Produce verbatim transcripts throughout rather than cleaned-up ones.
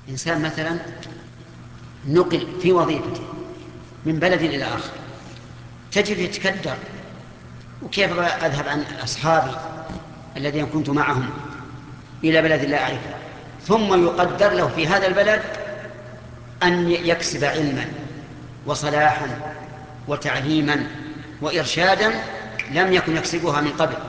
إنسان مثلا نقل في وظيفته من بلد إلى آخر، تجد يتكدر، وكيف أذهب عن أصحابي الذين كنت معهم إلى بلد لا أعرفه؟ ثم يقدر له في هذا البلد أن يكسب علما وصلاحا وتعليما وإرشادا لم يكن يكسبها من قبل،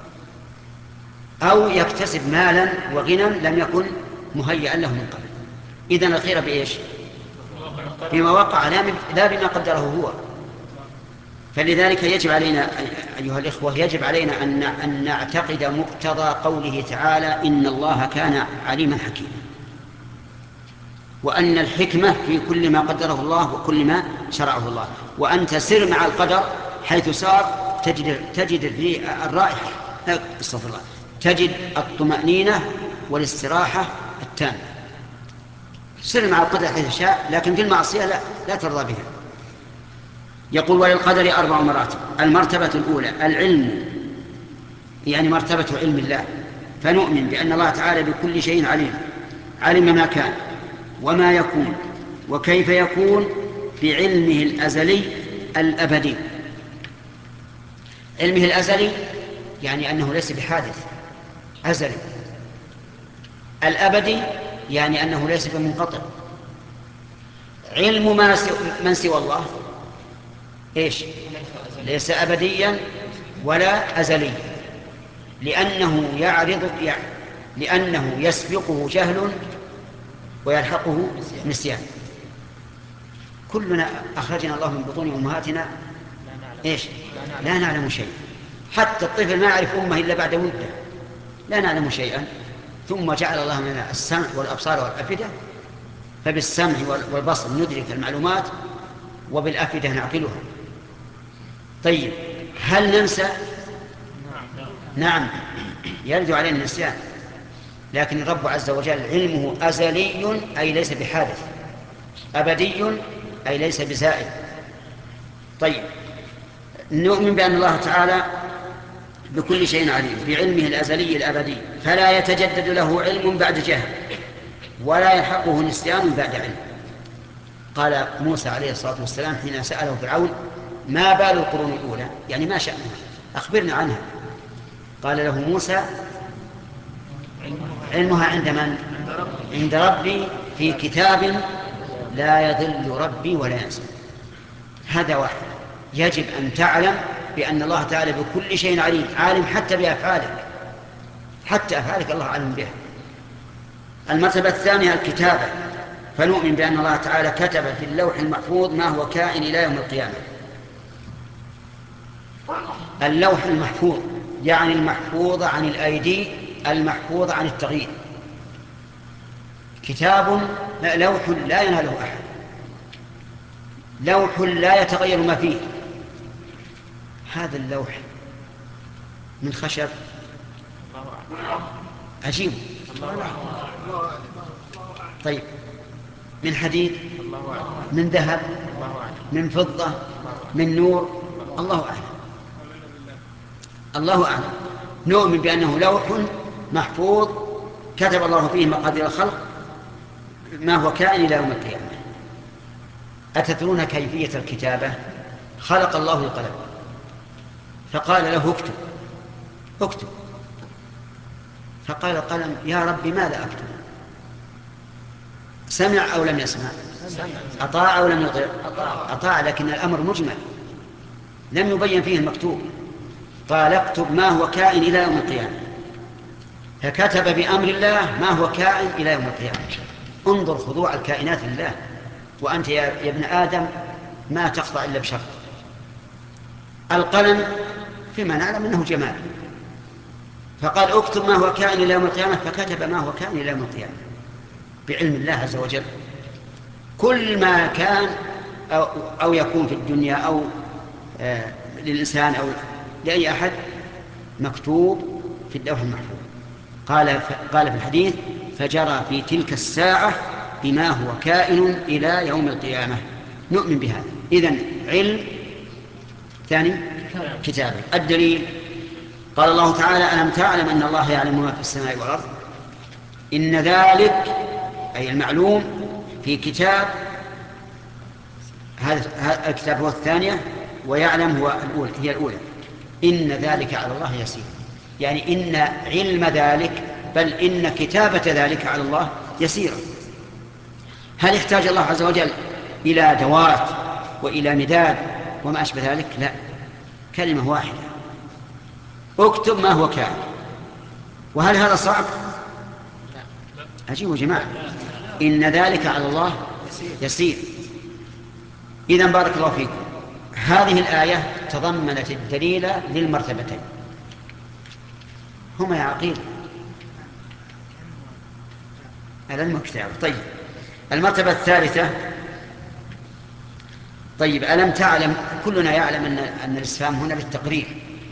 أو يكتسب مالا وغنى لم يكن مهيئا له من قبل. إذن الخير بإيش؟ بما وقع لا بما قدره هو. فلذلك يجب علينا أيها الإخوة، يجب علينا أن نعتقد مقتضى قوله تعالى إن الله كان عليما حكيما، وأن الحكمة في كل ما قدره الله وكل ما شرعه الله، وأن تسير مع القدر حيث سار تجد, تجد في الرائحة استغفر الله تجد الطمأنينة والاستراحة التامة. سر مع القدر حيث شاء، لكن في المعصية لا, لا ترضى بها. يقول وللقدر أربع مراتب. المرتبة الأولى العلم، يعني مرتبة علم الله، فنؤمن بأن الله تعالى بكل شيء عليم، علم ما كان وما يكون وكيف يكون بعلمه الأزلي الأبدي. علمه الأزلي يعني أنه ليس بحادث، أزلي. الأبدي يعني أنه ليس بمنقطع. علم ما من سوى الله إيش؟ ليس أبديا ولا أزليا، لأنه يعرض يعني لأنه يسبقه جهل ويلحقه نسيان. كلنا أخرجنا الله من بطون أمهاتنا إيش؟ لا نعلم شيء. حتى الطفل ما يعرف أمه إلا بعد مدة، لا نعلم شيئا. ثم جعل الله لنا السمع والأبصار والأفئدة، فبالسمع والبصر ندرك المعلومات وبالأفئدة نعقلها. طيب هل ننسى؟ نعم، يرد علينا النسيان، لكن الرب عز وجل علمه أزلي أي ليس بحادث، أبدي أي ليس بزائد. طيب نؤمن بأن الله تعالى بكل شيء عليم بعلمه الأزلي الأبدي، فلا يتجدد له علم بعد جهل ولا يلحقه نسيان بعد علم. قال موسى عليه الصلاة والسلام حين سأله فرعون ما بال القرون الأولى، يعني ما شأنها، أخبرنا عنها. قال له موسى علمها عند من؟ عند ربي في كتاب لا يضل ربي ولا ينسى. هذا واحد. يجب أن تعلم بأن الله تعالى بكل شيء عليم، عالم حتى بأفعالك، حتى أفعالك الله عالم بها. المرتبة الثانية الكتابة، فنؤمن بأن الله تعالى كتب في اللوح المحفوظ ما هو كائن إلى يوم القيامة. اللوح المحفوظ يعني المحفوظ عن الأيدي، المحفوظ عن التغيير. كتاب لوح لا يناله أحد، لوح لا يتغير ما فيه. هذا اللوح من خشب عجيب، طيب من حديد، من ذهب، من فضة، من نور، الله أعلم، الله أعلم. نؤمن بأنه لوح محفوظ كتب الله فيه مقادير الخلق ما هو كائن إلى يوم القيامة. أتدرون كيفية الكتابة؟ خلق الله القلم فقال له اكتب اكتب، فقال القلم يا رب ماذا أكتب؟ سمع أو لم يسمع؟ أطاع أو لم يطع؟ أطاع، لكن الأمر مجمل لم يبين فيه المكتوب. قال اكتب ما هو كائن إلى يوم القيامة، فكتب بأمر الله ما هو كائن إلى يوم القيامة. انظر خضوع الكائنات لله، وأنت يا ابن آدم ما تخضع إلا بشرط. القلم فيما نعلم أنه جمال، فقال اكتب ما هو كائن إلى يوم القيامة، فكتب ما هو كائن إلى يوم القيامة بعلم الله عز وجل. كل ما كان أو, أو يكون في الدنيا أو آه للإنسان أو لأي أحد مكتوب في اللوح المحفوظ. قال, قال في الحديث فجرى في تلك الساعة بما هو كائن إلى يوم القيامة. نؤمن بهذا. إذن علم، ثاني كتابة. الدليل قال الله تعالى ألم تعلم أن الله يعلم ما في السماء والأرض إن ذلك أي المعلوم في كتاب، هذا الكتاب هو الثانية، ويعلم هو الأولى هي الأولى. إن ذلك على الله يسير، يعني إن علم ذلك بل إن كتابة ذلك على الله يسيرة. هل يحتاج الله عز وجل إلى دوات وإلى مداد وما أشبه ذلك؟ لا، كلمة واحدة اكتب ما هو كائن. وهل هذا صعب؟ أجيبوا جماعة، إن ذلك على الله يسير. إذن بارك الله فيكم، هذه الآية تضمنت الدليل للمرتبتين هما يا عقيل على المكتاب. طيب المرتبة الثالثة، طيب ألم تعلم، كلنا يعلم أن, أن الاستفهام هنا للتقرير،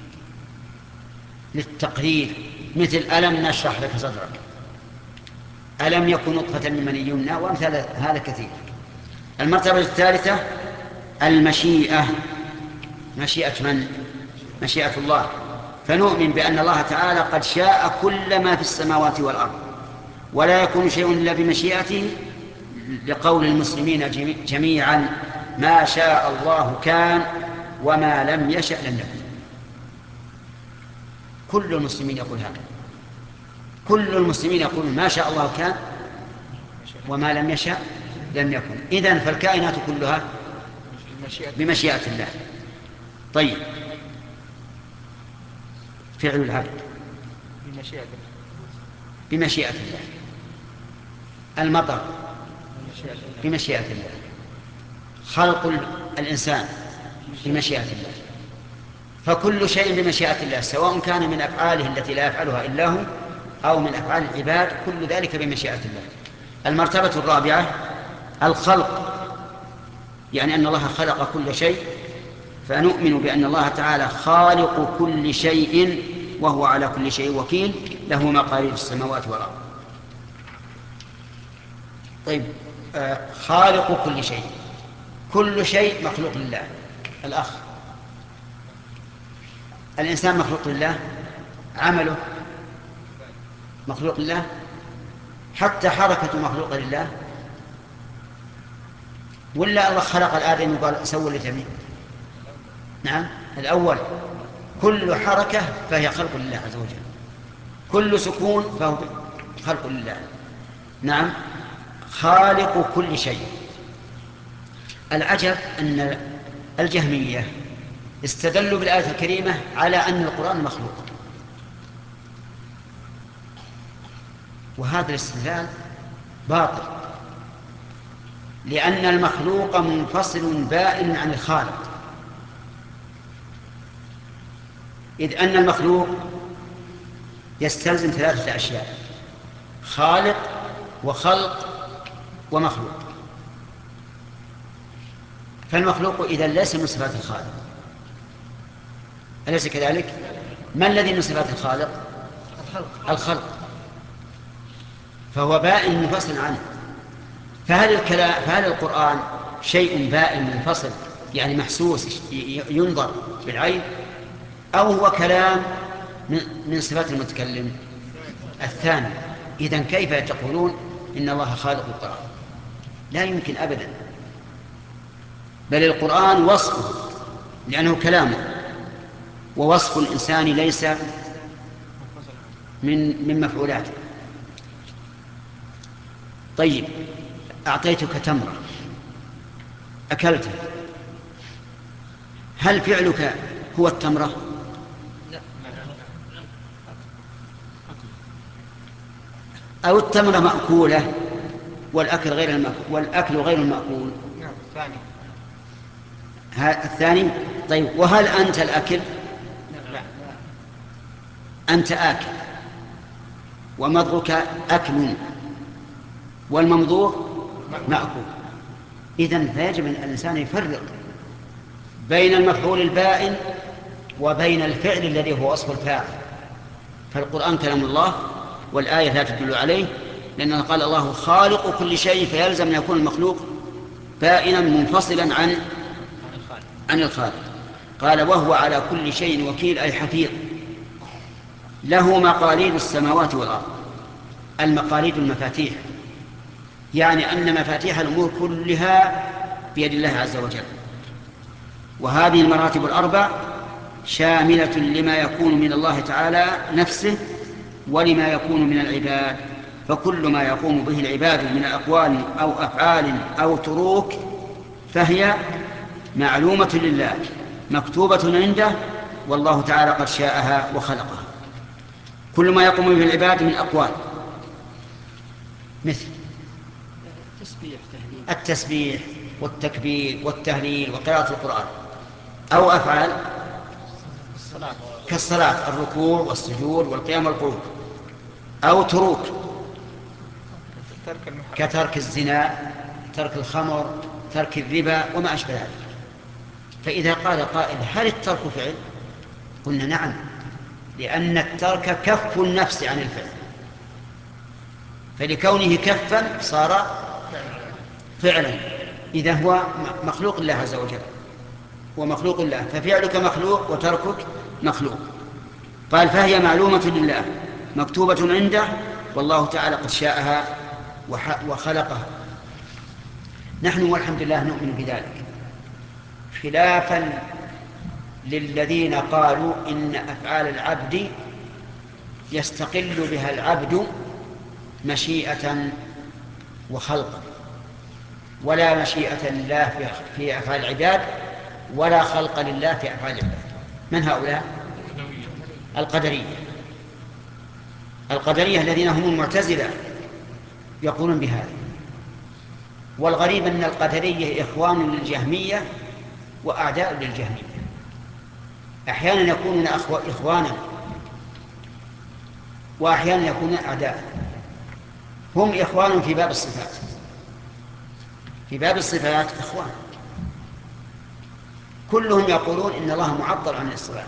للتقرير مثل ألم نشرح لك صدرك، ألم يكن نطفة من مني يمنى، وأمثال هذا كثير. المرتبة الثالثة المشيئة، مشيئة من؟ مشيئة الله، فنؤمن بأن الله تعالى قد شاء كل ما في السماوات والأرض، ولا يكون شيء إلا بمشيئته، لقول المسلمين جميعا ما شاء الله كان وما لم يشأ لم يكن. كل المسلمين يقول هذا، كل المسلمين يقول ما شاء الله كان وما لم يشأ لم يكن. إذن فالكائنات كلها بمشيئة الله. طيب فعل العبد بمشيئة الله، بمشيئة الله، المطر بمشيئة الله، خلق الإنسان بمشيئة الله، فكل شيء بمشيئة الله، سواء كان من أفعاله التي لا يفعلها إلا هو أو من أفعال العباد، كل ذلك بمشيئة الله. المرتبة الرابعة الخلق، يعني أن الله خلق كل شيء، فنؤمن بأن الله تعالى خالق كل شيء وهو على كل شيء وكيل، له مقاليد السماوات والأرض. طيب آه خالق كل شيء، كل شيء مخلوق لله. الأخ، الإنسان مخلوق لله، عمله مخلوق لله، حتى حركة مخلوقة لله، ولا الله خلق الآدم وقال سووا اللي تبي؟ نعم الأول، كل حركة فهي خلق لله عز وجل، كل سكون فهو خلق لله. نعم خالق كل شيء. العجب أن الجهمية استدلوا بالآية الكريمة على أن القرآن مخلوق، وهذا الاستدلال باطل، لأن المخلوق منفصل بائن عن الخالق، إذ أن المخلوق يستلزم ثلاثة أشياء: خالق وخلق ومخلوق. فالمخلوق إذا ليس من صفات الخالق، أليس كذلك؟ ما الذي من صفات الخالق؟ الخلق، فهو بائن منفصل عنه. فهل الكلام فهل القرآن شيء بائن منفصل يعني محسوس ينظر بالعين، أو هو كلام من صفات المتكلم؟ الثاني. إذن كيف تقولون إن الله خالق القرآن؟ لا يمكن أبدا، بل القرآن وصفه لأنه كلامه، ووصف الإنسان ليس من من مفعولاته. طيب أعطيتك تمرة أكلتها، هل فعلك هو التمرة؟ أو التمرة مأكولة والأكل غير المأكول والأكل غير المأكول؟ الثاني. الثاني. طيب وهل أنت الأكل؟ لا. أنت آكل، ومضغك أكل، والممضوغ مأكول. إذن فيجب أن الإنسان يفرق بين المفعول البائن وبين الفعل الذي هو وصف الفاعل. فالقرآن كلام الله، والآية لا تدل عليه، لأنه قال الله خالق كل شيء، فيلزم أن يكون المخلوق بائنا منفصلا عن عن الخالق. قال وهو على كل شيء وكيل، أي حفيظ، له مقاليد السماوات والأرض. المقاليد المفاتيح، يعني أن مفاتيح الأمور كلها بيد الله عز وجل. وهذه المراتب الأربع شاملة لما يكون من الله تعالى نفسه ولما يكون من العباد، فكل ما يقوم به العباد من أقوال أو أفعال أو تروك فهي معلومة لله مكتوبة عنده، والله تعالى قد شاءها وخلقها. كل ما يقوم به العباد من أقوال مثل تسبيح تهليل التسبيح والتكبير والتهليل وقراءة القرآن، أو أفعال الصلاة كالصلاة الركوع والسجود والقيام والقعود، أو تروك ترك المحرم كترك الزنا، ترك الخمر، ترك الربا وما أشبه ذلك. فإذا قال قائل هل الترك فعل؟ قلنا نعم، لأن الترك كف النفس عن الفعل، فلكونه كفا صار فعلا، إذا هو مخلوق الله عز وجل ومخلوق الله، ففعلك مخلوق وتركك مخلوق. قال فهي معلومة لله مكتوبة عنده، والله تعالى قد شاءها وخلقها. نحن والحمد لله نؤمن بذلك، خلافا للذين قالوا إن أفعال العبد يستقل بها العبد مشيئة وخلقا، ولا مشيئة لله في أفعال العباد ولا خلق لله في أفعال العباد. من هؤلاء؟ القدرية. القدرية الذين هم المعتزلة يقولون بهذا. والغريب أن القدرية إخوان للجهمية وأعداء للجهمية، أحيانا يكونون إخوانا وأحيانا يكونون أعداء. هم إخوان في باب الصفات، في باب الصفات إخوان، كلهم يقولون إن الله معطل عن الصفات.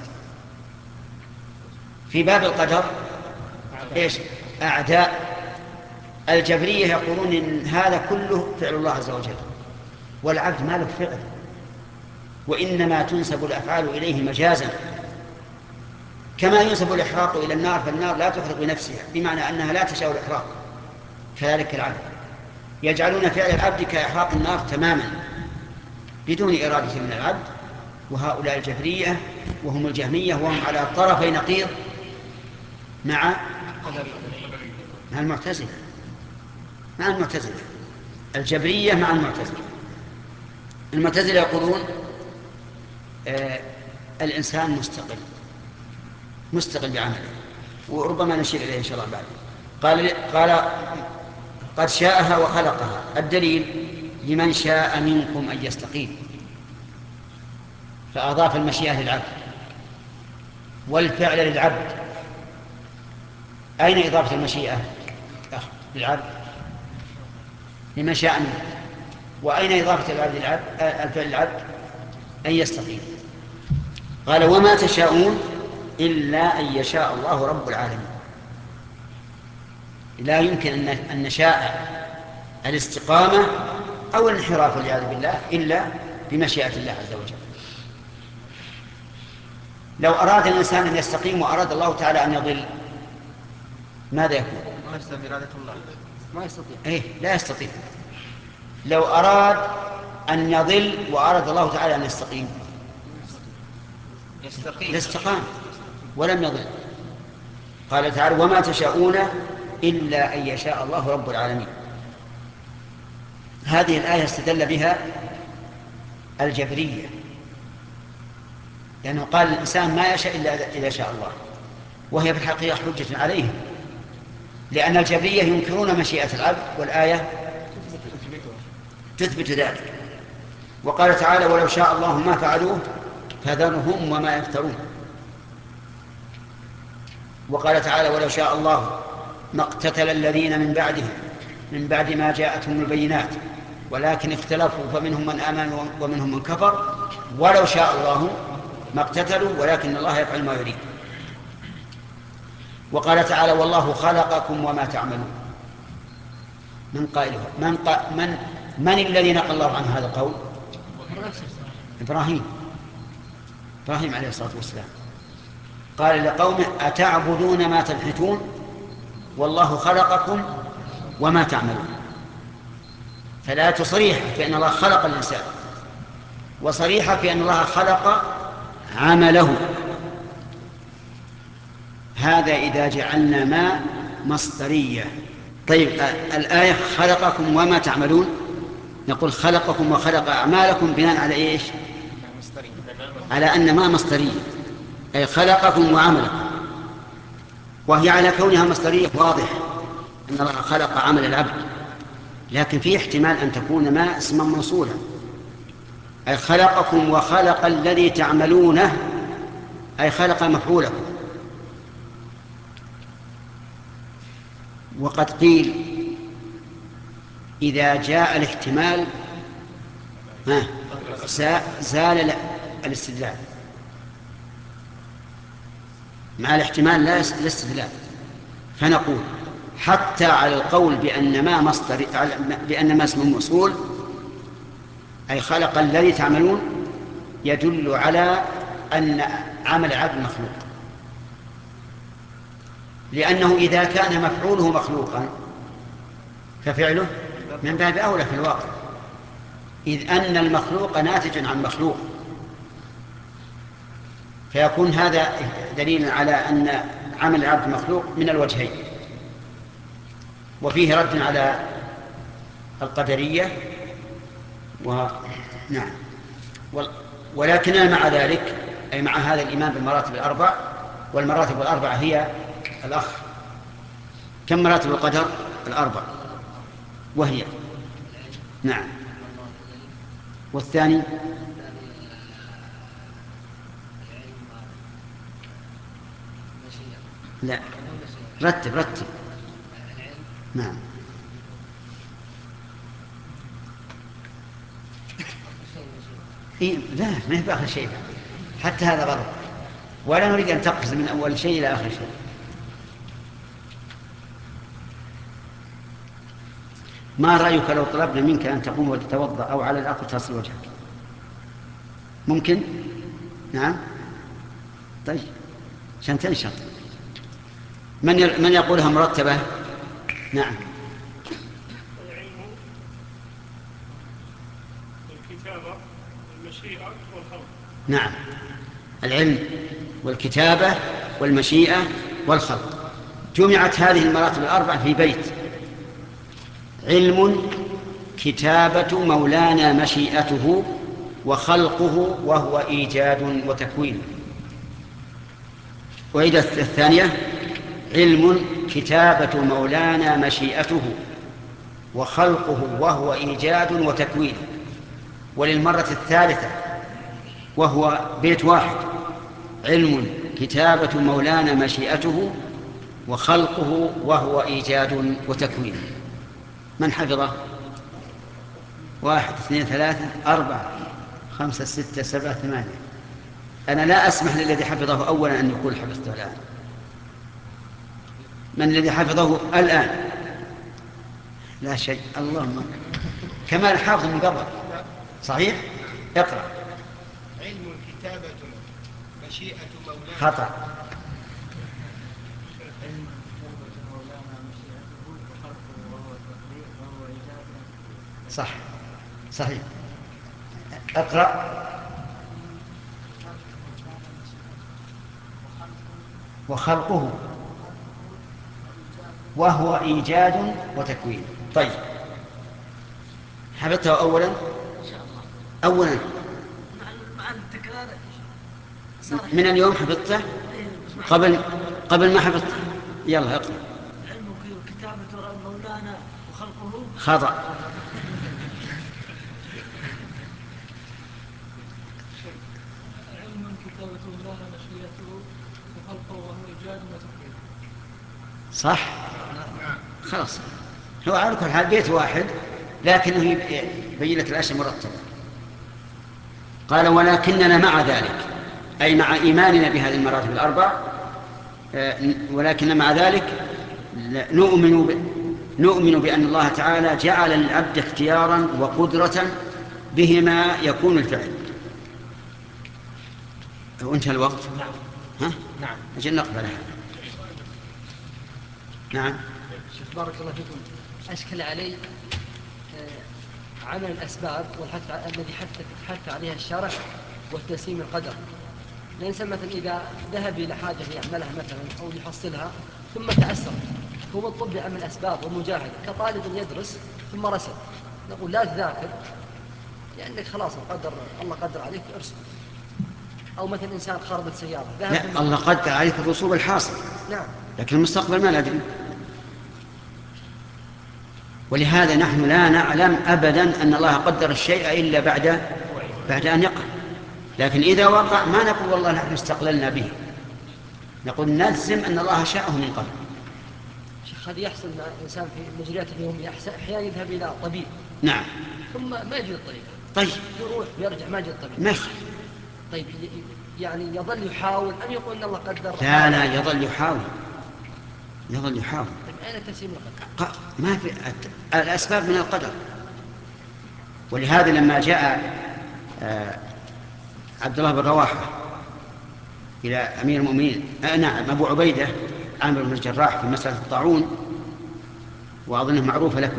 في باب القدر إيش؟ أعداء. الجبرية يقولون إن هذا كله فعل الله عز وجل، والعبد ما له فعل، وإنما تنسب الأفعال إليه مجازا، كما ينسب الإحراق إلى النار، فالنار لا تحرق بنفسها بمعنى أنها لا تشاء الإحراق، كذلك العبد يجعلون فعل العبد كإحراق النار تماما بدون إرادة من العبد. وهؤلاء الجبرية وهم الجهمية، وهم على طرفي نقيض مع مع المعتزلة مع المعتزلة الجبرية مع المعتزلة. المعتزلة يقولون آه الإنسان مستقل مستقل بعمله، وربما نشير إليه إن شاء الله بعد. قال قال قد شاءها وخلقها. الدليل لمن شاء منكم أن يستقيم، فأضاف المشيئة للعبد والفعل للعبد. أين إضافة المشيئة للعبد؟ لمن شاء منكم. وأين إضافة العبد للعبد؟ الفعل للعبد أن يستقيم. قال وما تشاءون إلا أن يشاء الله رب العالمين. لا يمكن أن نشاء الاستقامة أو الانحراف والعياذ بالله إلا بمشيئة الله عز وجل. لو أراد الإنسان أن يستقيم وأراد الله تعالى أن يضل ماذا يكون؟ ما يستطيع إرادة الله، ما يستطيع. إيه لا يستطيع. لو أراد أن يضل وأراد الله تعالى أن يستقيم يستقيم لاستقام ولم يضل. قال تعالى وما تشاءون إلا أن يشاء الله رب العالمين. هذه الآية استدل بها الجبرية، لأنه قال الإنسان ما يشاء إلا إذا شاء الله، وهي في الحقيقة حجة عليهم، لأن الجبرية ينكرون مشيئة العبد والآية تثبت ذلك. وقال تعالى ولو شاء الله ما فعلوه فذرهم وما يفترون. وقال تعالى ولو شاء الله ما اقتتل الذين من بعدهم من بعد ما جاءتهم البينات ولكن اختلفوا فمنهم من آمن ومنهم من كفر ولو شاء الله ما اقتتلوا ولكن الله يفعل ما يريد. وقال تعالى والله خلقكم وما تعملون. من قائله؟ من, قا... من... من الذي نقل الله عن هذا القول؟ إبراهيم إبراهيم عليه الصلاة والسلام قال لقومه أتعبدون ما تنحتون والله خلقكم وما تعملون. فالآية صريحة في أن الله خلق الإنسان، وصريحة في أن الله خلق عمله. هذا إذا جعلنا ما مصدرية. طيب الآية خلقكم وما تعملون، نقول خلقكم وخلق أعمالكم بناء على إيش؟ على أن ما مصدرية، أي خلقكم وعملكم، وهي على كونها مصدرية واضح أن الله خلق عمل العبد، لكن في احتمال أن تكون ما اسما موصولا، أي خلقكم وخلق الذي تعملونه، أي خلق مفعولكم. وقد قيل إذا جاء الاحتمال زال الاستدلال، مع الاحتمال لا الاستدلال. فنقول حتى على القول بأن ما مصدر، بأن ما اسم موصول أي خلق الذي تعملون يدل على أن عمل عبد مخلوق، لأنه إذا كان مفعوله مخلوقا ففعله من باب أولى في الواقع، إذ أن المخلوق ناتج عن مخلوق، فيكون هذا دليل على أن عمل العبد مخلوق من الوجهين. وفيه رد على القدرية و... نعم. ولكننا مع ذلك، أي مع هذا الإيمان بالمراتب الأربع، والمراتب الأربع هي الأخ كم مراتب القدر؟ الأربع، وهي نعم. والثاني لا، رتب رتب. نعم. إيه لا، ما هي بآخر شيء، حتى هذا غلط، ولا نريد أن تقفز من أول شيء إلى آخر شيء. ما رأيك لو طلبنا منك أن تقوم وتتوضأ أو على الأقل تصل وجهك؟ ممكن؟ نعم. طيب عشان تنشط. من من يقولها مرتبة؟ نعم. العلم والكتابة والمشيئة والخلق. نعم، العلم والكتابة والمشيئة والخلق، جمعت هذه المراتب الأربع في بيت: علم، كتابة مولانا مشيئته، وخلقه وهو إيجاد وتكوين. وإذا الثانية: علم، كتابة مولانا مشيئته، وخلقه وهو إيجاد وتكوين. وللمرة الثالثة وهو بيت واحد: علم، كتابة مولانا مشيئته، وخلقه وهو إيجاد وتكوين. من حفظه؟ واحد اثنين ثلاثة أربعة خمسة ستة سبعة ثمانية. أنا لا أسمح للذي حفظه أولا أن يقول حفظته الآن. من الذي حفظه الآن؟ لا شيء. اللهم كمال حافظ من قبل. صحيح؟ اقرأ. علم، كتابة مشيئة مولانا. خطأ. علم كتابة مولانا مشيئته وخلقه وهو تقدير وهو إيجاد. صح صحيح. اقرأ. وخلقه وهو إيجاد وتكوين. طيب حفظته أولا؟ أولا مع التكرار من اليوم حفظته؟ قبل قبل ما حفظته؟ يلا اقرأ. علمك وكتابة مولانا وخلقه. خطأ. علم كتابة مولانا مشيئته وخلقه وهو إيجاد وتكوين. صح؟ خلاص، هو على كل حال بيت واحد لكنه يبين لك الأشياء مرتبة. قال: ولكننا مع ذلك، أي مع إيماننا بهذه المراتب الأربع، ولكن مع ذلك نؤمن ب... نؤمن بأن الله تعالى جعل للعبد اختيارا وقدرة بهما يكون الفعل. وانتهى الوقت. نعم. ها؟ نعم. أجل نقبل هذا. نعم. شيخ بارك الله فيكم، أشكل علي عمل الأسباب والحث ع- الذي حث حث عليها الشرع والتسليم القدر. الإنسان مثلا إذا ذهب إلى حاجة يعملها مثلا أو يحصلها ثم تعسر، هو مطلوب بعمل الأسباب والمجاهدة كطالب يدرس ثم رسب، نقول لا تذاكر لأنك خلاص القدر الله قدر عليك ارسل. أو مثلا إنسان خربت سيارة ذهب لا، في- الله قدر عليك الرسوب الحاصل، نعم. لكن المستقبل ما ندري. ولهذا نحن لا نعلم أبدا أن الله قدر الشيء إلا بعد بعد أن يقع. لكن إذا وقع ما نقول والله نحن استقللنا به، نقول نلزم أن الله شاءه من قبل. شيخ قد يحصل مع الإنسان في مجريات اليوم أحيانا يذهب إلى طبيب نعم. ثم ما يجد الطريق، طيب يروح ويرجع ما يجد الطريق. ما يخالف. طيب يعني يظل يحاول أم يقول أن الله قدر؟ لا لا، يظل يحاول، يظل يحاول. طيب أين تسليم القدر؟ ق- ما في الت- الأسباب من القدر. ولهذا لما جاء آه، عبد الله بن رواحة إلى أمير المؤمنين آه نعم أبو عبيدة عامر بن الجراح في مسألة الطاعون، وأظنه معروفة لكم،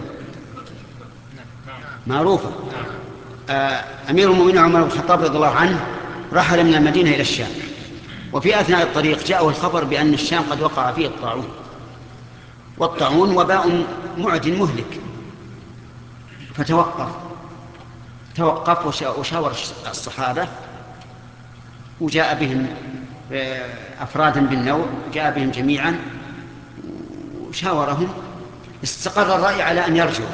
معروفة. آه أمير المؤمنين عمر بن الخطاب رضي الله عنه رحل من المدينة إلى الشام، وفي أثناء الطريق جاءه الخبر بأن الشام قد وقع فيه الطاعون، والطاعون وباء معد مهلك. فتوقف توقف وشا- وشاور الصحابة، وجاء بهم آه، أفرادا بالنوع، جاء بهم جميعا وشاورهم. استقر الرأي على أن يرجعوا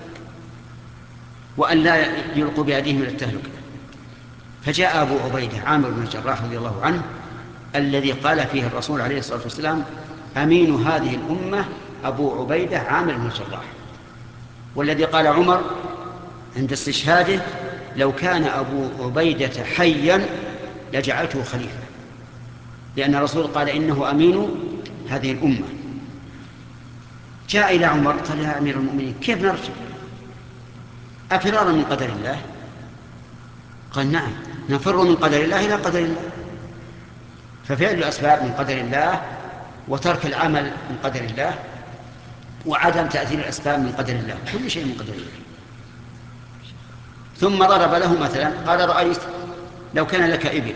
وأن لا يلقوا بأيديهم إلى التهلكة. فجاء أبو عبيدة عامر بن الجراح رضي الله عنه الذي قال فيه الرسول عليه الصلاة والسلام أمين هذه الأمة أبو عبيدة عامر بن الجراح، والذي قال عمر عند استشهاده لو كان أبو عبيدة حيا لجعلته خليفة، لأن الرسول قال إنه أمين هذه الأمة. جاء إلى عمر قال يا أمير المؤمنين كيف نرجع؟ أفرارا من قدر الله؟ قال نعم، نفر من قدر الله إلى قدر الله. ففعل الأسباب من قدر الله، وترك العمل من قدر الله، وعدم تأثير الأسباب من قدر الله، كل شيء من قدر الله. ثم ضرب له مثلا قال رأيت لو كان لك إبل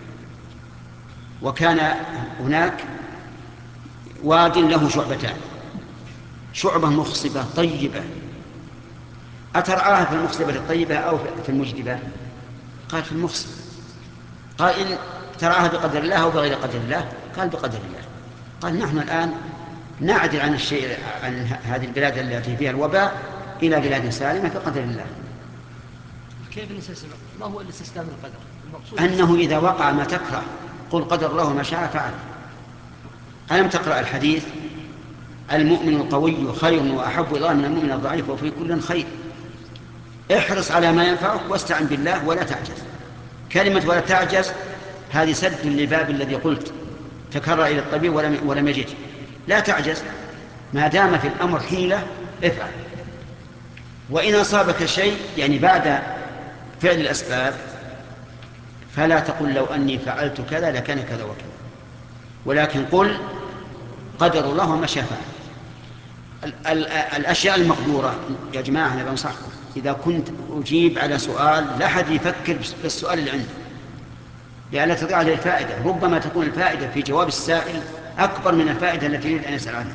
وكان هناك واد له شعبتان، شعبة مخصبة طيبة، أترعاها في المخصبة الطيبة أو في المجدبة؟ قال في المخصبة. قال إن ترعاها بقدر الله أو بغير قدر الله؟ قال بقدر الله. قال نحن الآن نعدل عن الشيء عن هذه البلاد التي فيها الوباء إلى بلاد سالمة بقدر الله. كيف نستسلم؟ ما هو الاستسلام القدر المقصود؟ أنه إذا وقع ما تكره قل قدر الله ما شاء فعل. ألم تقرأ الحديث المؤمن القوي خير وأحب إلى الله من المؤمن الضعيف وفي كل خير. احرص على ما ينفعك واستعن بالله ولا تعجز. كلمة ولا تعجز هذه سد للباب الذي قلت تكرر إلى الطبيب ولم, ولم يجد. لا تعجز ما دام في الأمر حيلة افعل. وإن أصابك شيء يعني بعد فعل الأسباب فلا تقل لو أني فعلت كذا لكان كذا وكذا، ولكن قل قدر الله وما شاء فعل. ال- ال- الأشياء المقدورة يا جماعة أنا بنصحكم إذا كنت أجيب على سؤال لا أحد يفكر بالسؤال اللي عنده لألا تضيع عليه الفائدة. ربما تكون الفائدة في جواب السائل أكبر من الفائدة التي يريد أن يسأل عنها.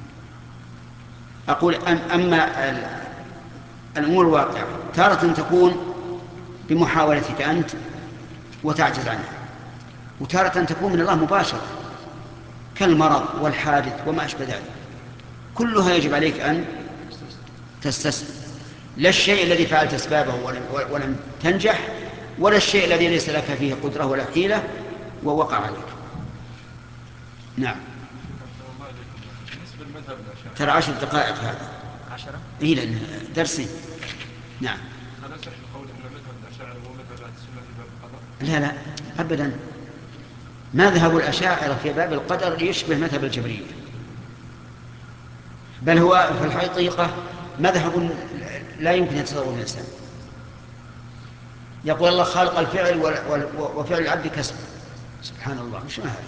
أقول أم أما ال- الأمور الواقعة تارة تكون بمحاولتك أنت وتعجز عنها، وتارة تكون من الله مباشرة كالمرض والحادث وما أشبه ذلك، كلها يجب عليك أن تستسلم. لا الشيء الذي فعلت أسبابه ولم, ولم تنجح، ولا الشيء الذي ليس لك فيه قدرة ولا حيلة ووقع عليك. نعم. بالنسبة لمذهب الأشاعرة ترى عشر دقائق هذا عشرة. إيه لأن درسين. نعم. هل يصح القول أن مذهب الأشاعرة هو مذهب أهل السنة في باب القدر؟ لا لا أبدا، مذهب الأشاعرة في باب القدر يشبه مذهب الجبرية، بل هو في الحقيقة مذهب لا يمكن يتصور الإنسان. يقول الله خالق الفعل وفعل العبد كسب، سبحان الله مش هذا.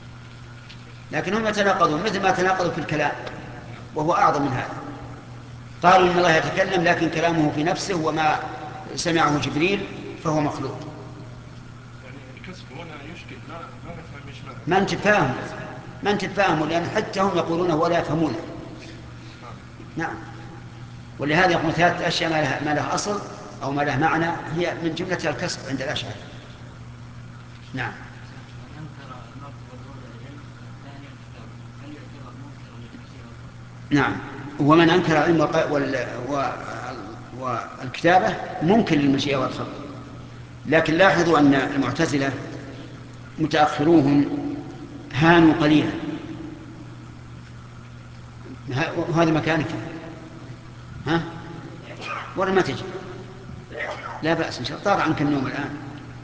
لكن هم يتناقضون مثل ما تناقضوا في الكلام وهو أعظم من هذا. قالوا إن الله يتكلم لكن كلامه في نفسه وما سمعه جبريل فهو مخلوق. يعني الكسب هنا يشكل، ما ما نفهم ايش معنى. ما انت فاهم ما انت فاهم لأن حتى هم يقولونه ولا يفهمونه. نعم. ولهذا يقول ثلاثة أشياء ما لها, ما لها أصل أو ما لها معنى هي من جملة الكسب عند الأشاعرة. نعم. من أنكر المرتبة الأولى العلم الثانية الكتاب هل يعتبر منكرا للمشيئة والخلق؟ نعم. ومن أنكر العلم وال... و... والكتابة ممكن للمشيئة والخلق. لكن لاحظوا أن المعتزلة متأخروهم هانوا قليلا. هذا مكانك ها ولا ما تجي؟ لا بأس إن شاء الله. طار عنك النوم الآن.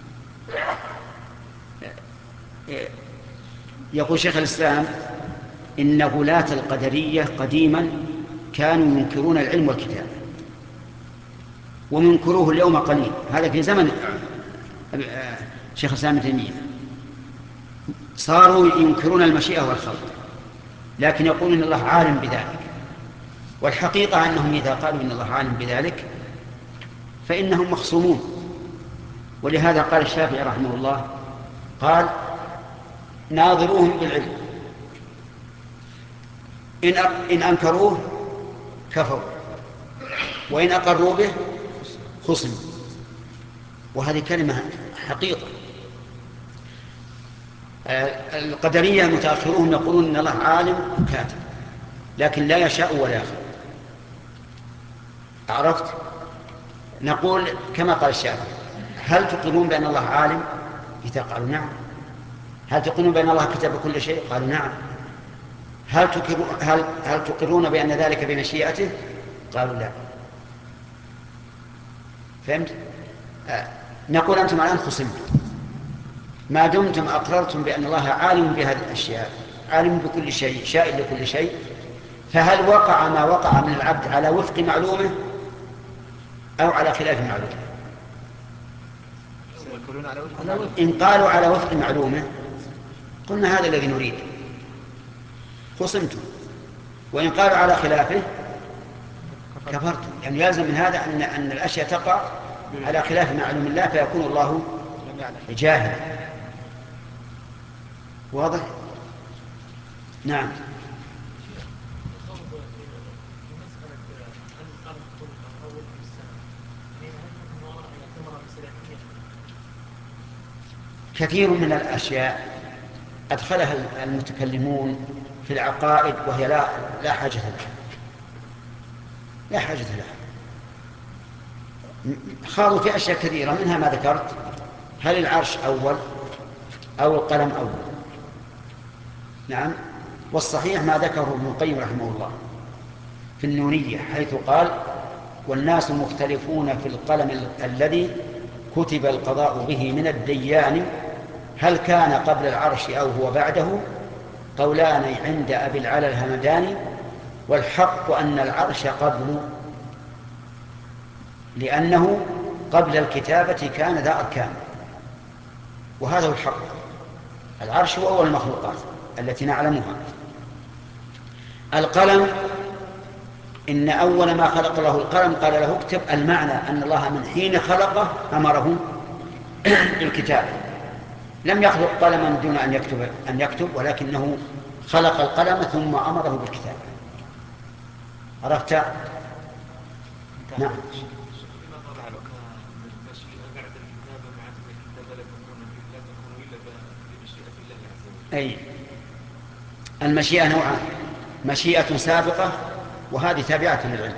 يقول شيخ الإسلام إن غلاة القدرية قديما كانوا ينكرون العلم والكتاب ومنكروه اليوم قليل. هذا في زمن شيخ الإسلام ابن تيمية. صاروا ينكرون المشيئة والخلق لكن يقولون إن الله عالم بذلك. والحقيقة أنهم إذا قالوا إن الله عالم بذلك فإنهم مخصومون. ولهذا قال الشافعي رحمه الله قال ناظروهم بالعلم إن, إن أنكروه كفروا وإن أقروا به خصموا. وهذه كلمة حقيقة. القدرية المتأخرون يقولون إن الله عالم كاتب لكن لا يشاء ولا يخلق. عرفت؟ نقول كما قال الشافعي هل تقرون بأن الله عالم؟ إذا قالوا نعم. هل تقرون بأن الله كتب كل شيء؟ قالوا نعم. هل تقرون, هل هل تقرون بأن ذلك بمشيئته؟ قالوا لا. فهمت؟ آه. نقول أنتم الآن خصمتم ما دمتم أقررتم بأن الله عالم بهذه الأشياء عالم بكل شيء شائع لكل شيء. فهل وقع ما وقع من العبد على وفق معلومه أو على خلاف معلومه؟ إن قالوا على وفق معلومه قلنا هذا الذي نريد خصمتم. وإن قالوا على خلافه كفرتم. يعني يلزم من هذا أن, أن الأشياء تقع على خلاف معلوم الله فيكون الله جاهل. واضح؟ نعم. كثير من الأشياء أدخلها المتكلمون في العقائد وهي لا, لا حاجة لها لا حاجة لها. خاضوا في أشياء كثيرة منها ما ذكرت. هل العرش أول أو القلم أول؟ نعم. والصحيح ما ذكره ابن القيم رحمه الله في النونية حيث قال والناس مختلفون في القلم الذي كتب القضاء به من الديان هل كان قبل العرش أو هو بعده قولان عند أبي العلا الهمداني والحق أن العرش قبل لأنه قبل الكتابة كان ذا أركان. وهذا هو الحق. العرش هو أول المخلوقات التي نعلمها. القلم إن أول ما خلق الله القلم قال له اكتب. المعنى أن الله من حين خلقه أمره بالكتاب. لم يخلق قلما دون أن يكتب, أن يكتب ولكنه خلق القلم ثم أمره بالكتاب. عرفت؟ نعم. أي المشيئة نوعان مشيئة سابقة وهذه تابعة للعلم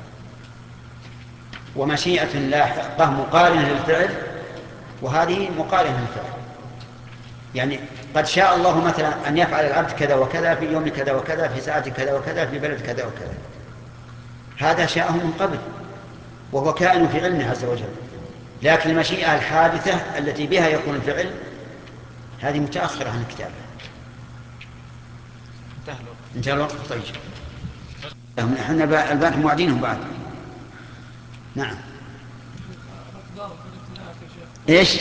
ومشيئة لاحقة مقارنة للفعل وهذه مقارنة للفعل. يعني قد شاء الله مثلا أن يفعل العبد كذا وكذا في يوم كذا وكذا في ساعة كذا وكذا في بلد كذا وكذا. هذا شاءه من قبل وهو كائن في علمه عز وجل. لكن المشيئة الحادثة التي بها يكون الفعل هذه متأخرة عن الكتابة. انتهى الوقت. طيب احنا البارح موعدينهم بعد. نعم. ايش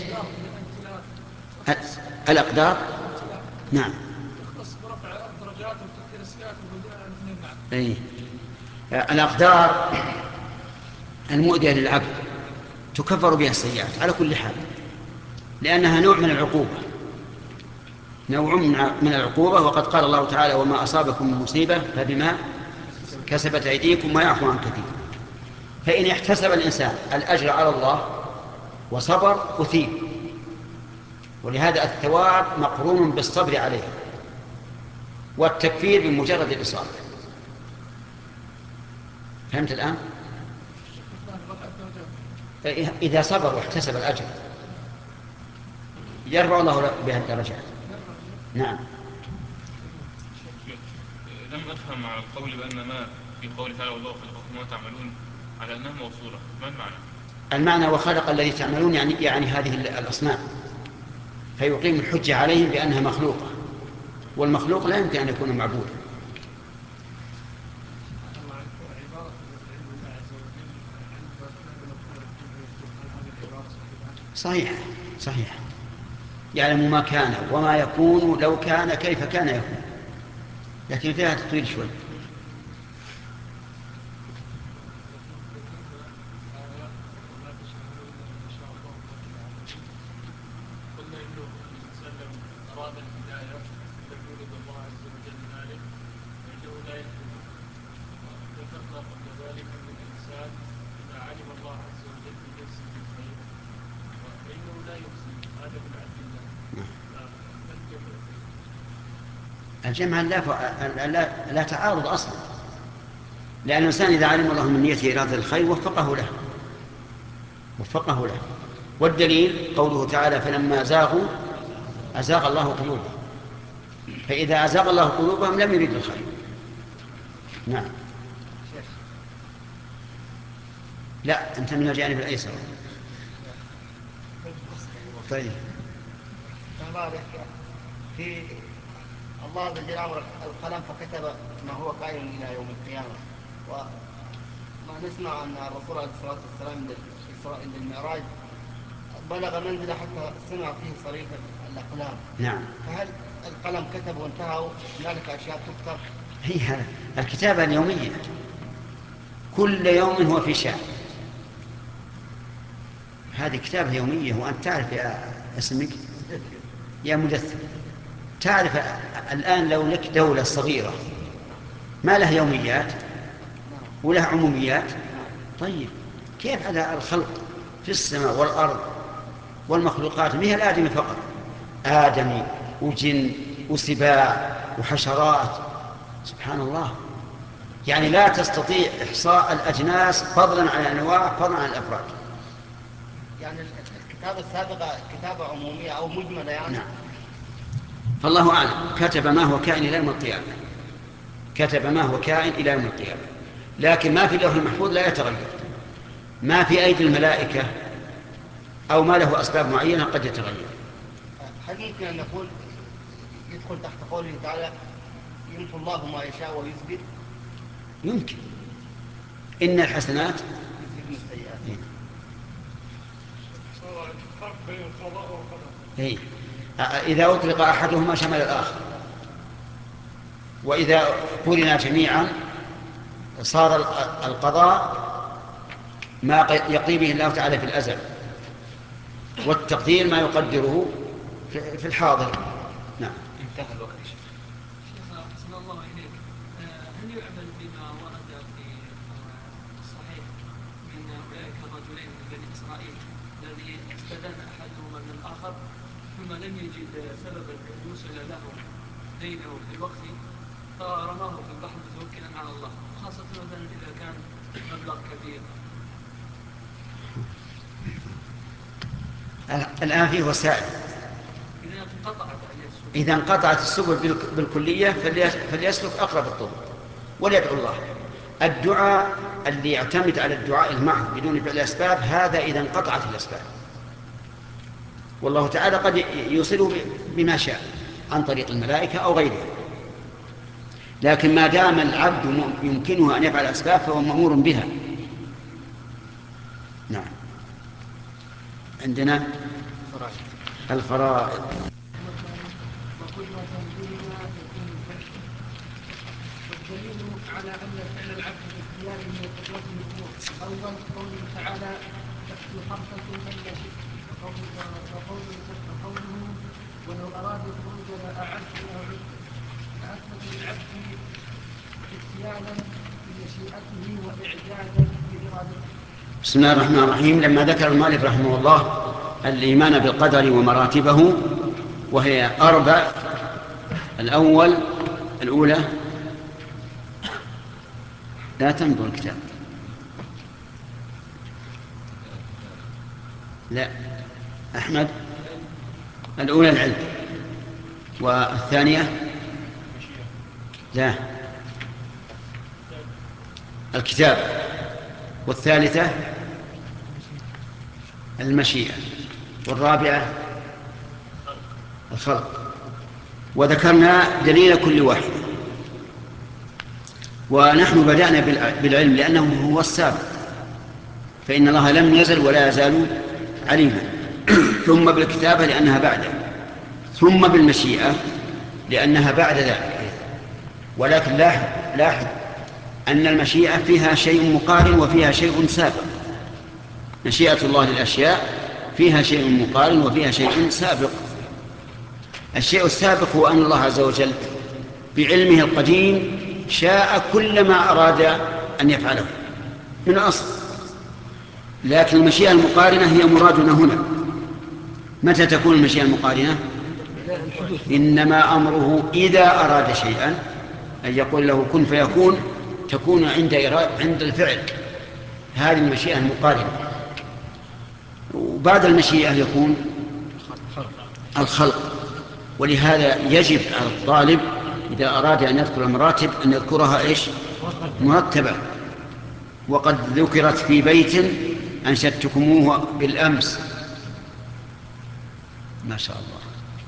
الأقدار؟ نعم. تختص برفع الدرجات وتكثير السيئات والبديع الاثنين. نعم. اي الأقدار المؤذية للعبد تكفر بها السيئات على كل حال، لأنها نوع من العقوبة، نوع من العقوبة. وقد قال الله تعالى: وما أصابكم من مصيبة فبما كسبت أيديكم ويعفو عن كثير. فإن احتسب الإنسان الأجر على الله وصبر أثيب، ولهذا الثواب مقرون بالصبر عليه، والتكفير بمجرد الإصابة. فهمت الآن؟ إذا صبر واحتسب الأجر يرفع الله بها الدرجات. نعم. لم أفهم على القول بأن ما في قول تعالى والله خلقكم وما تعملون على أنها موصولة، ما المعنى؟ المعنى وخلق الذي تعملون يعني, يعني هذه الأصنام، فيقيم الحجة عليهم بأنها مخلوقة، والمخلوق لا يمكن أن يكون معبودا. صحيح صحيح، يعلم ما كان وما يكون لو كان كيف كان يكون، لكن فيها تطويل شوي. الجمع لا, لا, لا تعارض أصلا، لأن الإنسان إذا علم الله من نيته إرادة الخير وفقه له وفقه له والدليل قوله تعالى: فلما زاغوا أزاغ الله قلوبهم. فإذا أزاغ الله قلوبهم لم يريد الخير. نعم. لا، أنت من الجانب الأيسر. طيب. في الله عز وجل أمر القلم فكتب ما هو كائن إلى يوم القيامة، وما نسمع أن الرسول عليه الصلاة والسلام عند المعراج بلغ منزل حتى سمع فيه صريف الأقلام. نعم. فهل القلم كتب وانتهى هنالك أشياء تكتب؟ هي هذا الكتابة اليومية، كل يوم هو في شأن. هذه كتابة يومية. وأنت تعرف يا اسمك يا مدثر، تعرف الآن لو لك دولة صغيرة ما لها يوميات ولها عموميات، طيب كيف هذا الخلق في السماء والأرض والمخلوقات؟ ما هي الآدمي فقط، آدمي وجن وسباع وحشرات، سبحان الله. يعني لا تستطيع إحصاء الأجناس فضلا عن الأنواع فضلا عن الأفراد. يعني الكتابة السابقة كتابة عمومية أو مجملة يعني. نعم. فالله أعلم. كتب ما هو كائن إلى يوم القيامة، كتب ما هو كائن إلى يوم القيامة، لكن ما في اللوح المحفوظ لا يتغير. ما في أيدي الملائكة أو ما له أسباب معينة قد يتغير. هل يمكن أن نقول يدخل تحت قوله تعالى يمحو الله ما يشاء ويثبت؟ يمكن. إن الحسنات يذهبن السيئات. الفرق بين القضاء والقدر. إيه. إذا أطلق أحدهما شمل الآخر، وإذا قرنا جميعا صار القضاء ما يقضي به الله تعالى في الأزل، والتقدير ما يقدره في الحاضر. نعم. انتهى الوقت. شيخ أحسن الله إليك، هل يعمل بما ورد في الصحيح من أولئك الرجلين من بني إسرائيل الذي استدان أحدهما من الآخر ثم لم يجد سببا يوصل له دينه في الوقت فرماه في البحر متوكلا على الله، خاصة مثلا إذا كان مبلغ كبير؟ الآن فيه وسائل. إذا انقطعت إذا انقطعت السبل بالكلية فليسلك أقرب الطرق وليدعو الله. الدعاء اللي يعتمد على الدعاء المحض بدون فعل الأسباب هذا إذا انقطعت الأسباب، والله تعالى قد يوصله بما شاء عن طريق الملائكة أو غيرها، لكن ما دام العبد يمكنه أن يفعل الأسباب فهو مأمور بها. نعم. عندنا الفرائض. والدليل على أن فعل العبد بالقيام أول قوله تعالى فأتوا حرثكم أن شئتم، وقوله وقوله ولو أرادوا الخروج لأعدوا له عدة، فأثبت للعبد اتيانا بمشيئته وإعجازا بإرادته. بسم الله الرحمن الرحيم. لما ذكر المؤلف رحمه الله الإيمان بالقدر ومراتبه وهي أربع، الأول الأولى لا تنظر الكتاب، لا أحمد، الأولى العلم، والثانية لا الكتاب، والثالثة المشيئة، والرابعة الخلق. وذكرنا دليل كل واحد. ونحن بدأنا بالعلم لأنه هو السابق، فإن الله لم يزل ولا يزال عليما، ثم بالكتابة لأنها بعده، ثم بالمشيئة لأنها بعد ذلك. ولكن لاحظ لاحظ أن المشيئة فيها شيء مقارن وفيها شيء سابق. مشيئة الله للأشياء فيها شيء مقارن وفيها شيء سابق. الشيء السابق هو أن الله عز وجل بعلمه القديم شاء كل ما أراد أن يفعله من الأصل. لكن المشيئة المقارنة هي مرادنا هنا. متى تكون المشيئة المقارنة؟ إنما أمره إذا أراد شيئا أن يقول له كن فيكون، تكون عند عند الفعل. هذه المشيئة المقارنة. وبعد المشيئة يكون الخلق. ولهذا يجب على الطالب إذا أراد أن يذكر المراتب أن يذكرها إيش؟ مرتبة. وقد ذكرت في بيت أنشدتكموه بالأمس ما شاء الله.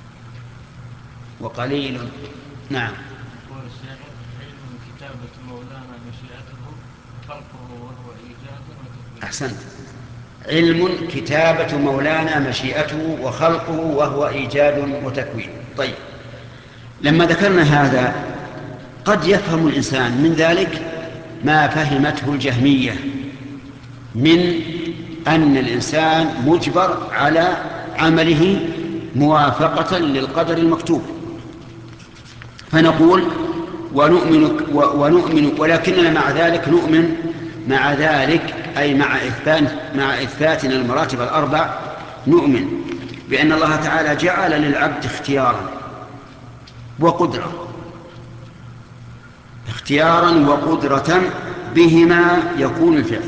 وقليل نعم يقول الشيخ علم كتابة مولانا مشيئته خلقه وهو إيجاد وتكوين. أحسنت. علم كتابة مولانا مشيئته وخلقه وهو إيجاد وتكوين. طيب، لما ذكرنا هذا قد يفهم الإنسان من ذلك ما فهمته الجهمية من أن الإنسان مجبر على عمله موافقة للقدر المكتوب. فنقول ونؤمن, ونؤمن ولكننا مع ذلك نؤمن مع ذلك أي مع إثبات مع إثباتنا المراتب الأربع نؤمن بأن الله تعالى جعل للعبد اختيارا وقدرة، اختيارا وقدرة بهما يكون الفعل.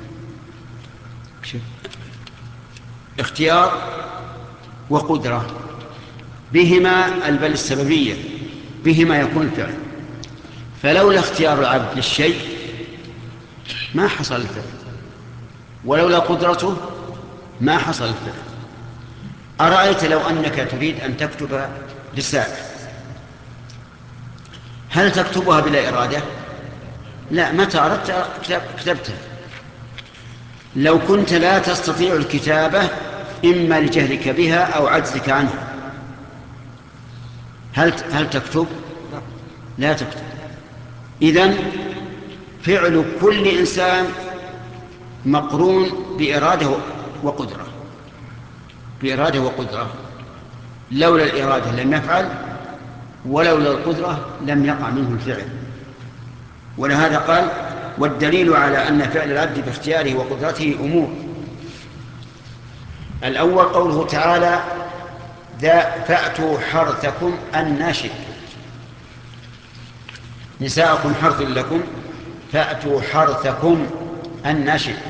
اختيار وقدرة بهما البل السببية، بهما يكون الفعل. فلولا اختيار العبد للشيء ما حصل الفعل، ولولا قدرته ما حصل الفعل. أرأيت لو أنك تريد أن تكتب رسالة، هل تكتبها بلا إرادة؟ لا، متى أردت كتبتها. لو كنت لا تستطيع الكتابة إما لجهلك بها أو عجزك عنها، هل هل تكتب؟ لا تكتب. إذن فعل كل إنسان مقرون بإرادة وقدرة، بإرادة وقدرة. لولا الإرادة لم يفعل، ولولا القدرة لم يقع منه الفعل. ولهذا قال والدليل على أن فعل العبد باختياره وقدرته أمور. الأول قوله تعالى فأتوا حرثكم أنى شئتم، نساءكم حرث لكم فأتوا حرثكم أنى شئتم.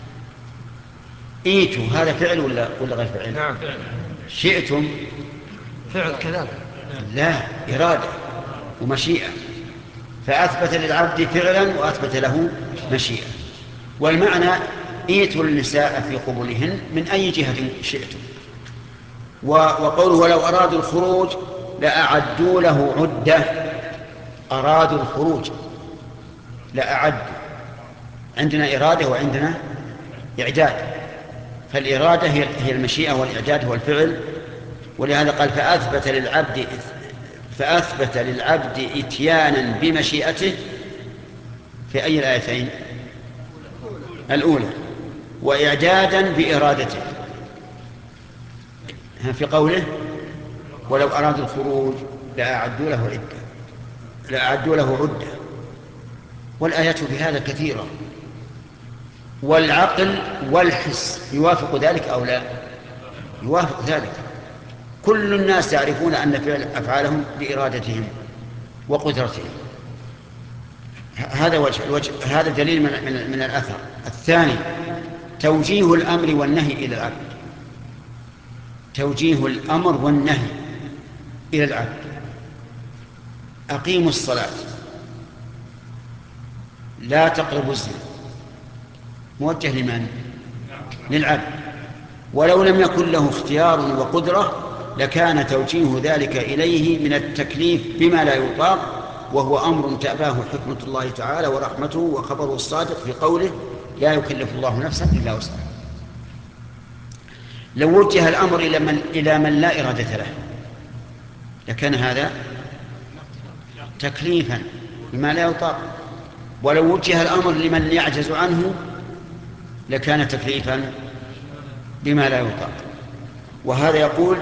إيتوا هذا فعل ولا ولا غير فعل؟ نعم. شئتم فعل كذلك. لا، إرادة ومشيئة. فأثبت للعبد فعلا وأثبت له مشيئة. والمعنى إيتوا النساء في قبولهن من أي جهة شئتم. وقوله ولو أرادوا الخروج لأعدوا له عدة. أرادوا الخروج لأعدوا. عندنا إرادة وعندنا إعداد، فالإرادة هي المشيئة والإعداد هو الفعل. ولهذا قال فأثبت للعبد فأثبت للعبد إتيانا بمشيئته في أي الآيتين؟ الأولى وإعدادا بإرادته في قوله ولو أرادوا الخروج لأعدوا له عدة لأعدوا له عدة، والآيات في هذا كثيرة. والعقل والحس يوافق ذلك أو لا؟ يوافق ذلك. كل الناس يعرفون أن فعل أفعالهم بإرادتهم وقدرتهم. هذا وجه الوجه هذا دليل من, من, من الأثر. الثاني توجيه الأمر والنهي إلى العبد. توجيه الأمر والنهي إلى العبد. أقيموا الصلاة، لا تقربوا الزنا، موجه لمن؟ للعبد. ولو لم يكن له اختيار وقدرة لكان توجيه ذلك إليه من التكليف بما لا يطاق، وهو أمر تأباه حكمة الله تعالى ورحمته وخبره الصادق في قوله لا يكلف الله نفسا إلا وسعها. لو وجه الأمر إلى من, إلى من لا إرادة له لكان هذا تكليفا بما لا يطاق، ولو وجه الأمر لمن يعجز عنه لكان تكليفا بما لا يطاق. وهذا يقول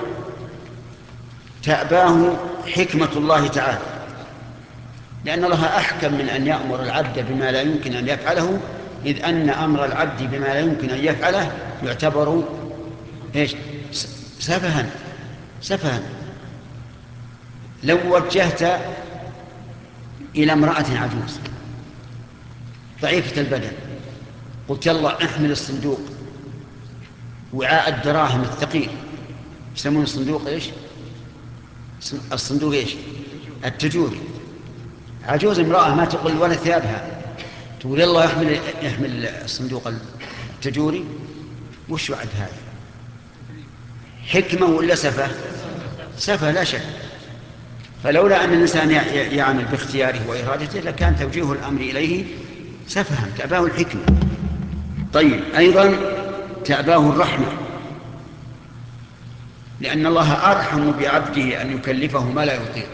تأباه حكمة الله تعالى، لأن الله أحكم من أن يأمر العبد بما لا يمكن أن يفعله، إذ أن أمر العبد بما لا يمكن أن يفعله يعتبر إيش؟ سفها سفها. لو وجهت إلى امرأة عجوز ضعيفة البدن قلت يلا احمل الصندوق وعاء الدراهم الثقيل، يسمون الصندوق ايش؟ الصندوق ايش؟ التجوري. عجوز امرأة ما تقل ولا ثيابها تقول يلا يحمل يحمل الصندوق التجوري، وش وعد هذا؟ حكمة ولا سفة؟ سفة لا شك. فلولا أن الإنسان يعمل باختياره وإرادته لكان توجيه الأمر إليه سفها، تأباه الحكمة. طيب أيضا تأباه الرحمة، لأن الله أرحم بعبده أن يكلفه ما لا يطيق.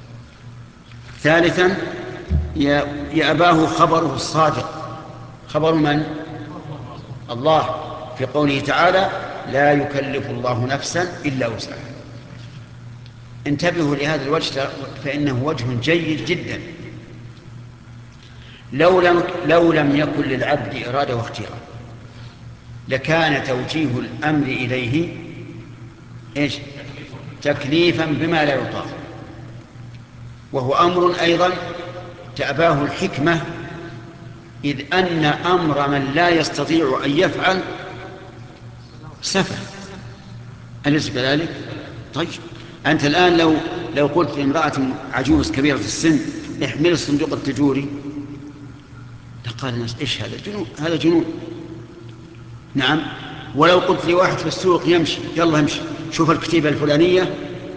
ثالثا يأباه خبره الصادق. خبر من؟ الله، في قوله تعالى لا يكلف الله نفسا إلا وسعها. انتبهوا لهذا الوجه فإنه وجه جيد جدا. لو لم, لو لم يكن للعبد إرادة واختيار لكان توجيه الأمر إليه إيش؟ تكليفا بما لا يطاق، وهو أمر أيضا تأباه الحكمة، إذ أن أمر من لا يستطيع أن يفعل سفه، أليس كذلك؟ طيب أنت الآن لو لو قلت لامرأة عجوز كبيرة في السن احمل الصندوق التجوري لقال الناس إيش هذا؟ جنون، هذا جنون. نعم. ولو قلت لواحد في السوق يمشي يلا امشي شوف الكتيبة الفلانية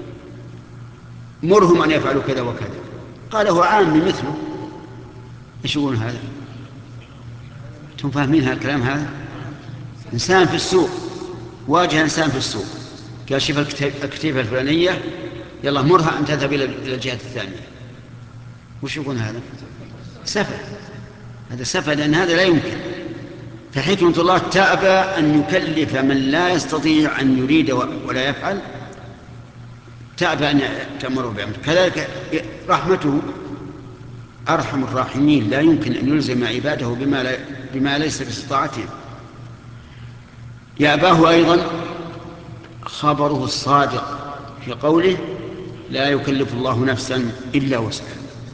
مرهم أن يفعلوا كذا وكذا، قال هو عامي مثله، ايش يقولون هذا؟ انتم فاهمين هذا الكلام؟ هذا إنسان في السوق واجه إنسان في السوق قال شوف الكتيبة الفلانية يلا مرها أن تذهب إلى الجهة الثانية، وش يقول هذا؟ سفه. هذا سفه، لأن هذا لا يمكن. فحكمة الله تأبى أن يكلف من لا يستطيع أن يريد ولا يفعل، تأبى أن تأمره بأمر. كذلك رحمته أرحم الراحمين، لا يمكن أن يلزم عباده بما, لا بما ليس باستطاعتهم. يأباه أيضا خبره الصادق في قوله لا يكلف الله نفسا إلا وسعها،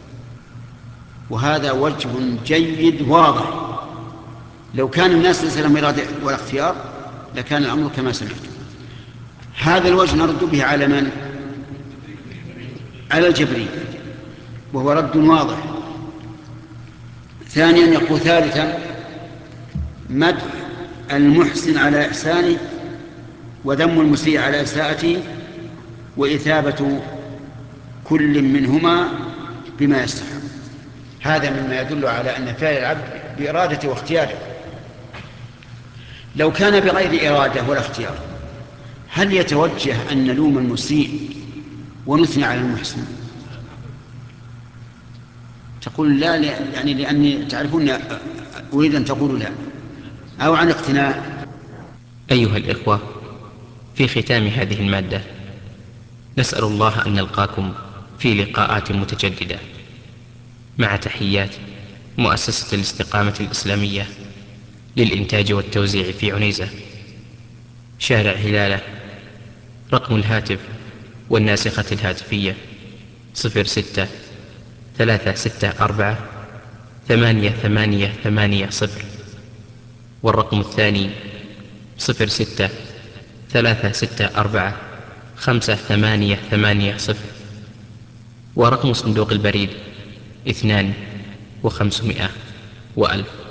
وهذا وجه جيد واضح. لو كان الناس ليس لهم إرادة ولا اختيار لكان الأمر كما سمعت. هذا الوجه نرد به على من؟ على الجبري، وهو رد واضح. ثانيا يقول ثالثا مدح المحسن على إحسانه وذم المسيء على إساءته وإثابة كل منهما بما يستحق. هذا مما يدل على أن فعل العبد بإرادته واختياره. لو كان بغير إرادة ولا اختيار هل يتوجه أن نلوم المسيء ونثني على المحسن؟ تقول لا، يعني لأني تعرفون أريد أن تقولوا لا. أو عن اقتناء. أيها الإخوة، في ختام هذه المادة نسأل الله أن نلقاكم في لقاءات متجددة، مع تحيات مؤسسة الاستقامة الإسلامية للإنتاج والتوزيع في عنيزة، شارع هلالة. رقم الهاتف والناسخة الهاتفية صفر ستة ثلاثة ستة أربعة ثمانية ثمانية ثمانية صفر، والرقم الثاني صفر ستة ثلاثة ستة أربعة خمسة ثمانية ثمانية صفر، ورقم صندوق البريد اثنان وخمسمائة وألف.